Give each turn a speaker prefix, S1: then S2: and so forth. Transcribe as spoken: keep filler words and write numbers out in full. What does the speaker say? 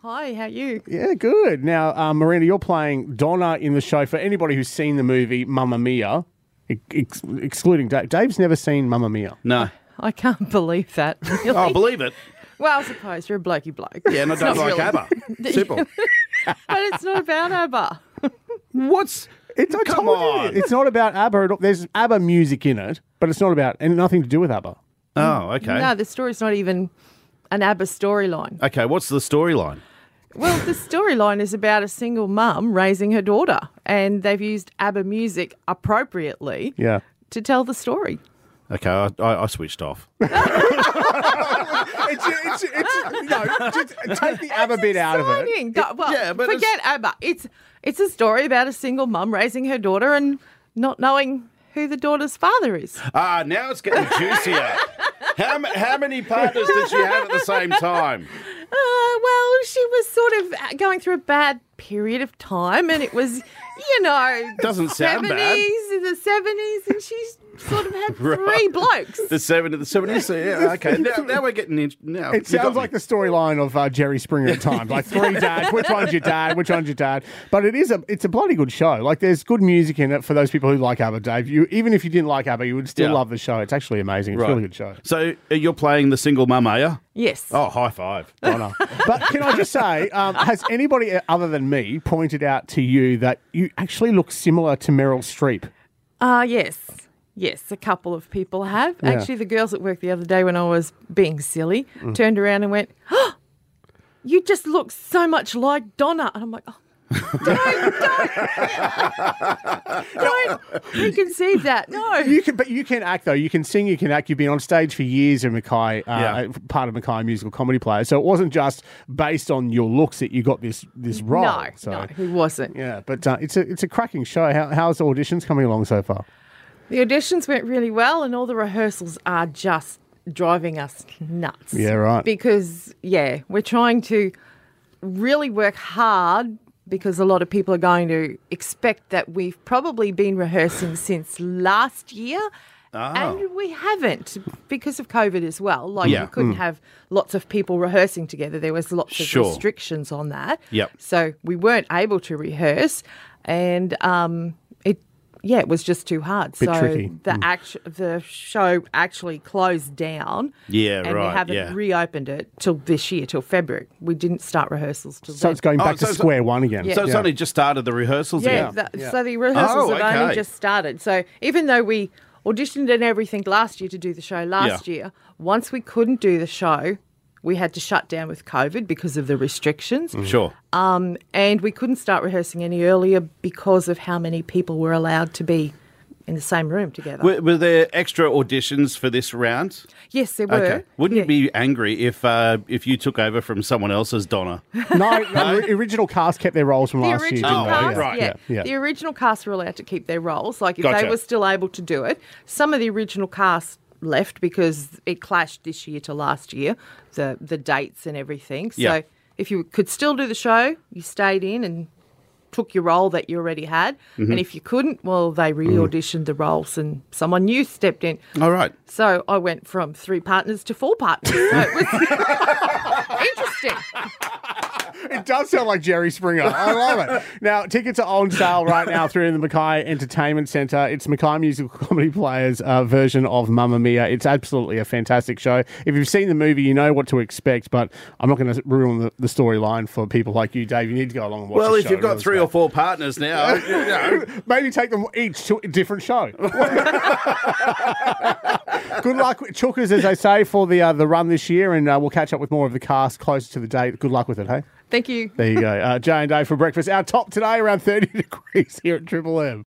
S1: Hi, how are you?
S2: Yeah, good. Now, um, Miranda, you're playing Donna in the show. For anybody who's seen the movie Mamma Mia, ex- excluding Dave. Dave's never seen Mamma Mia.
S3: No.
S1: I can't believe that. Really.
S3: Oh, believe it.
S1: Well, I suppose you're a blokey bloke.
S3: Yeah, and I
S1: It's
S3: don't
S1: not
S3: like
S1: really-
S3: ABBA. Simple.
S1: But it's not about ABBA.
S3: What's...
S2: It's, I
S3: Come
S2: told you,
S3: on.
S2: it's not about ABBA at all. There's ABBA music in it, but it's not about, and nothing to do with ABBA.
S3: Oh, okay.
S1: No, the story's not even an ABBA storyline.
S3: Okay, what's the storyline?
S1: Well, the storyline is about a single mum raising her daughter, and they've used ABBA music appropriately
S2: Yeah.
S1: to tell the story.
S3: Okay, I, I, I switched off.
S2: it's, it's, it's, no, just take the ABBA bit out of it.
S1: Exciting. Go- Well,
S3: yeah, but
S1: forget ABBA. It's it's a story about a single mum raising her daughter and not knowing who the daughter's father is.
S3: Ah, now it's getting juicier. How, ma- how many partners did she have at the same time?
S1: Uh, well, she was sort of going through a bad period of time, and it was, you know,
S3: Doesn't sound bad.
S1: seventies in the seventies, and she's sort of had three
S3: Right.
S1: blokes.
S3: The seventies, the seventies. Yeah, okay. Now, now we're getting in. Now
S2: It sounds like the storyline of uh, Jerry Springer at times, like three dads. Which one's your dad? Which one's your dad? But it is a, it's a bloody good show. Like there's good music in it for those people who like ABBA. Dave, you even if you didn't like ABBA, you would still
S3: Yeah.
S2: love the show. It's actually amazing. It's a
S3: Right.
S2: really good show.
S3: So uh, you're playing the single mum, are you?
S1: Yes.
S3: Oh, high five.
S2: Donna. But can I just say, um, has anybody other than me pointed out to you that you actually look similar to Meryl Streep?
S1: Uh, yes. Yes, a couple of people have.
S2: Yeah.
S1: Actually, the girls at work the other day when I was being silly
S2: Mm.
S1: turned around and went, oh, you just look so much like Donna. And I'm like, oh, don't, don't, don't preconceive that. No.
S2: You can, but you can act though. You can sing. You can act. You've been on stage for years in Mackay, uh,
S3: Yeah.
S2: part of Mackay Musical Comedy Players. So it wasn't just based on your looks that you got this this role.
S1: No,
S2: so,
S1: no, he wasn't.
S2: Yeah, but uh, it's a it's a cracking show. How, how's the auditions coming along so far?
S1: The auditions went really well, and all the rehearsals are just driving us nuts.
S2: Yeah, right.
S1: Because, yeah, we're trying to really work hard because a lot of people are going to expect that we've probably been rehearsing since last year. And we haven't because of COVID as well. Like
S3: Yeah.
S1: we couldn't have lots of people rehearsing together. There was lots of
S3: Sure.
S1: restrictions on that.
S3: Yep.
S1: So we weren't able to rehearse, and um, it yeah, it was just too hard.
S2: Bit
S1: so
S2: tricky.
S1: the act- the show actually closed down.
S3: Yeah,
S1: and
S3: right,
S1: we haven't
S3: yeah.
S1: reopened it till this year, till February. We didn't start rehearsals till
S2: So
S1: then.
S2: it's going
S3: Oh,
S2: back
S3: so
S2: to
S3: it's-
S2: square one again.
S1: Yeah.
S3: So it's
S2: Yeah.
S3: only just started the rehearsals
S1: Yeah,
S3: again?
S1: that-
S2: Yeah.
S1: so the rehearsals
S3: Oh,
S1: have only
S3: okay.
S1: just started. So even though we auditioned and everything last year to do the show last
S3: Yeah.
S1: year, once we couldn't do the show, we had to shut down with COVID because of the restrictions.
S3: Sure.
S1: Um, and we couldn't start rehearsing any earlier because of how many people were allowed to be in the same room together.
S3: Were, were there extra auditions for this round?
S1: yes, there were.
S3: Okay. Wouldn't
S1: Yeah.
S3: you be angry if uh, if you took over from someone else's Donna?
S2: No, no, the original cast kept their roles from
S1: The
S2: last year.
S1: original
S2: Didn't
S3: Oh,
S2: they?
S1: cast,
S3: right.
S1: yeah.
S2: Yeah, yeah.
S1: The original cast were allowed to keep their roles. Like if
S3: Gotcha.
S1: they were still able to do it. Some of the original cast left because it clashed this year to last year, the the dates and everything. So
S3: Yeah.
S1: if you could still do the show, you stayed in and took your role that you already had.
S3: Mm-hmm.
S1: And if you couldn't, well, they re-auditioned the roles and someone new stepped in.
S3: All right.
S1: So I went from three partners to four partners. So it was interesting.
S2: It does sound like Jerry Springer. I love it. Now, tickets are on sale right now through the Mackay Entertainment Centre. It's Mackay Musical Comedy Players' uh, version of Mamma Mia. It's absolutely a fantastic show. If you've seen the movie, you know what to expect, but I'm not going to ruin the, the storyline for people like you, Dave. You need to go along and watch
S3: Well,
S2: the
S3: if
S2: show.
S3: you've got
S2: Really
S3: three
S2: great.
S3: or four partners now, you know.
S2: Maybe take them each to a different show. Good luck, Chookers, as they say, for the uh, the run this year, and uh, we'll catch up with more of the cast closer to the date. Good luck with it, hey?
S1: Thank you.
S2: There you go. Uh, Jay and Dave for breakfast. Our top today, around thirty degrees here at Triple M.